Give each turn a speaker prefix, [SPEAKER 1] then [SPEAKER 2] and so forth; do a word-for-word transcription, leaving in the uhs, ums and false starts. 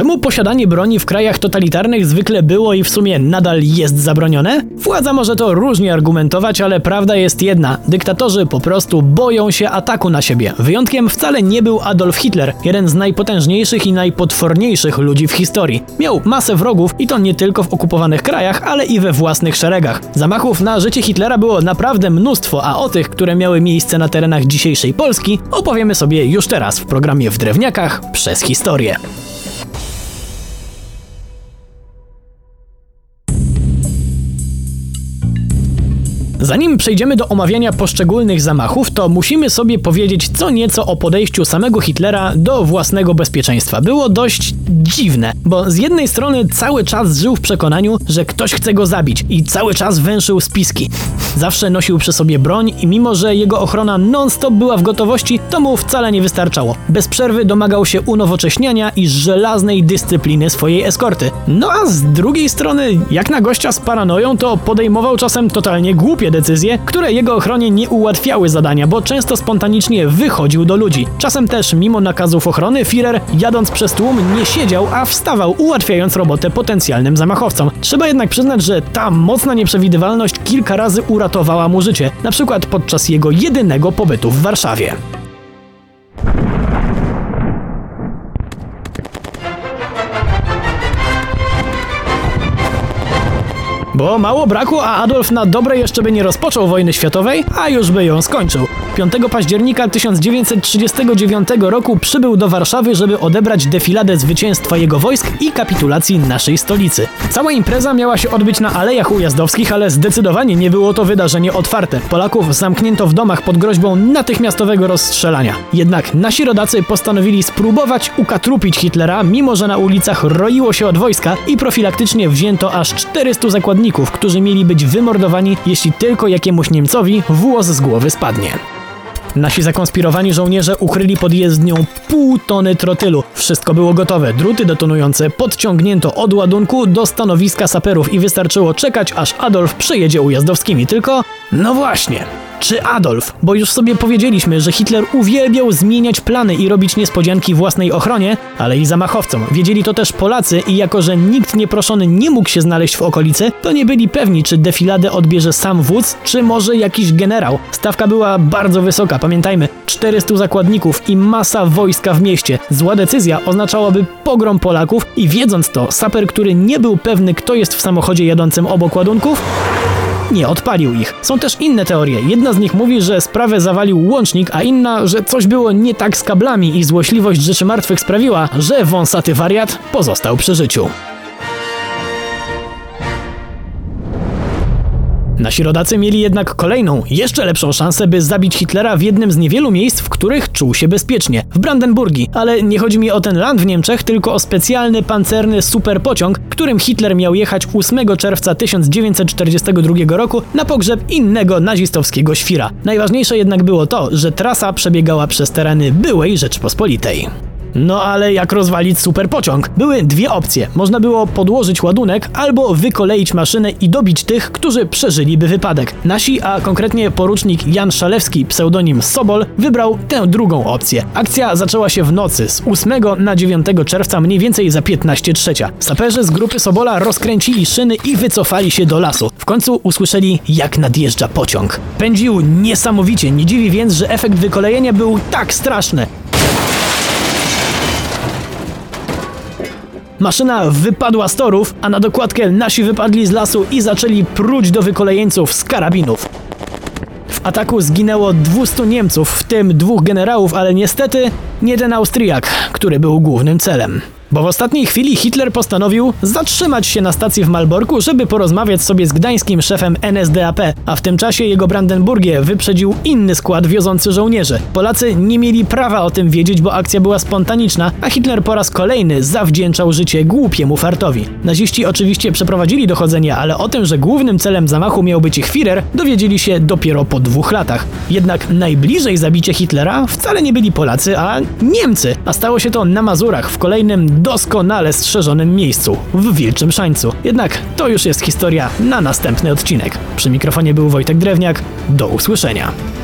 [SPEAKER 1] Czemu posiadanie broni w krajach totalitarnych zwykle było i w sumie nadal jest zabronione? Władza może to różnie argumentować, ale prawda jest jedna. Dyktatorzy po prostu boją się ataku na siebie. Wyjątkiem wcale nie był Adolf Hitler, jeden z najpotężniejszych i najpotworniejszych ludzi w historii. Miał masę wrogów i to nie tylko w okupowanych krajach, ale i we własnych szeregach. Zamachów na życie Hitlera było naprawdę mnóstwo, a o tych, które miały miejsce na terenach dzisiejszej Polski, opowiemy sobie już teraz w programie W Drewniakach przez historię. Zanim przejdziemy do omawiania poszczególnych zamachów, to musimy sobie powiedzieć co nieco o podejściu samego Hitlera do własnego bezpieczeństwa. Było dość dziwne, bo z jednej strony cały czas żył w przekonaniu, że ktoś chce go zabić i cały czas węszył spiski. Zawsze nosił przy sobie broń i mimo, że jego ochrona non-stop była w gotowości, to mu wcale nie wystarczało. Bez przerwy domagał się unowocześniania i żelaznej dyscypliny swojej eskorty. No a z drugiej strony, jak na gościa z paranoją, to podejmował czasem totalnie głupie decyzje, które jego ochronie nie ułatwiały zadania, bo często spontanicznie wychodził do ludzi. Czasem też mimo nakazów ochrony Führer, jadąc przez tłum, nie siedział, a wstawał, ułatwiając robotę potencjalnym zamachowcom. Trzeba jednak przyznać, że ta mocna nieprzewidywalność kilka razy uratowała mu życie, na przykład podczas jego jedynego pobytu w Warszawie. Bo mało braku, a Adolf na dobre jeszcze by nie rozpoczął wojny światowej, a już by ją skończył. piątego października tysiąc dziewięćset trzydziestego dziewiątego roku przybył do Warszawy, żeby odebrać defiladę zwycięstwa jego wojsk i kapitulacji naszej stolicy. Cała impreza miała się odbyć na Alejach Ujazdowskich, ale zdecydowanie nie było to wydarzenie otwarte. Polaków zamknięto w domach pod groźbą natychmiastowego rozstrzelania. Jednak nasi rodacy postanowili spróbować ukatrupić Hitlera, mimo że na ulicach roiło się od wojska i profilaktycznie wzięto aż czterystu zakładników, którzy mieli być wymordowani, jeśli tylko jakiemuś Niemcowi włos z głowy spadnie. Nasi zakonspirowani żołnierze ukryli pod jezdnią pół tony trotylu. Wszystko było gotowe. Druty detonujące podciągnięto od ładunku do stanowiska saperów i wystarczyło czekać, aż Adolf przejedzie Ujazdowskimi. Tylko, no właśnie, czy Adolf? Bo już sobie powiedzieliśmy, że Hitler uwielbiał zmieniać plany i robić niespodzianki własnej ochronie, ale i zamachowcom. Wiedzieli to też Polacy i jako, że nikt nieproszony nie mógł się znaleźć w okolicy, to nie byli pewni, czy defiladę odbierze sam wódz, czy może jakiś generał. Stawka była bardzo wysoka, pamiętajmy, czterystu zakładników i masa wojska w mieście. Zła decyzja oznaczałaby pogrom Polaków i wiedząc to, saper, który nie był pewny, kto jest w samochodzie jadącym obok ładunków, nie odpalił ich. Są też inne teorie. Jedna z nich mówi, że sprawę zawalił łącznik, a inna, że coś było nie tak z kablami i złośliwość rzeczy martwych sprawiła, że wąsaty wariat pozostał przy życiu. Nasi rodacy mieli jednak kolejną, jeszcze lepszą szansę, by zabić Hitlera w jednym z niewielu miejsc, w których czuł się bezpiecznie. W Brandenburgii. Ale nie chodzi mi o ten land w Niemczech, tylko o specjalny pancerny superpociąg, którym Hitler miał jechać ósmego czerwca tysiąc dziewięćset czterdziestego drugiego roku na pogrzeb innego nazistowskiego świra. Najważniejsze jednak było to, że trasa przebiegała przez tereny byłej Rzeczypospolitej. No ale jak rozwalić superpociąg? Były dwie opcje. Można było podłożyć ładunek albo wykoleić maszynę i dobić tych, którzy przeżyliby wypadek. Nasi, a konkretnie porucznik Jan Szalewski, pseudonim Sobol, wybrał tę drugą opcję. Akcja zaczęła się w nocy z ósmego na dziewiątego czerwca mniej więcej za piętnaście trzecia. Saperzy z grupy Sobola rozkręcili szyny i wycofali się do lasu. W końcu usłyszeli, jak nadjeżdża pociąg. Pędził niesamowicie, nie dziwi więc, że efekt wykolejenia był tak straszny. Maszyna wypadła z torów, a na dokładkę nasi wypadli z lasu i zaczęli pruć do wykolejeńców z karabinów. W ataku zginęło dwustu Niemców, w tym dwóch generałów, ale niestety nie ten Austriak, który był głównym celem. Bo w ostatniej chwili Hitler postanowił zatrzymać się na stacji w Malborku, żeby porozmawiać sobie z gdańskim szefem N S D A P, a w tym czasie jego Brandenburgię wyprzedził inny skład wiozący żołnierzy. Polacy nie mieli prawa o tym wiedzieć, bo akcja była spontaniczna, a Hitler po raz kolejny zawdzięczał życie głupiemu fartowi. Naziści oczywiście przeprowadzili dochodzenia, ale o tym, że głównym celem zamachu miał być ich Führer, dowiedzieli się dopiero po dwóch latach. Jednak najbliżej zabicia Hitlera wcale nie byli Polacy, a Niemcy, a stało się to na Mazurach w kolejnym doskonale strzeżonym miejscu, w Wilczym Szańcu. Jednak to już jest historia na następny odcinek. Przy mikrofonie był Wojtek Drewniak. Do usłyszenia.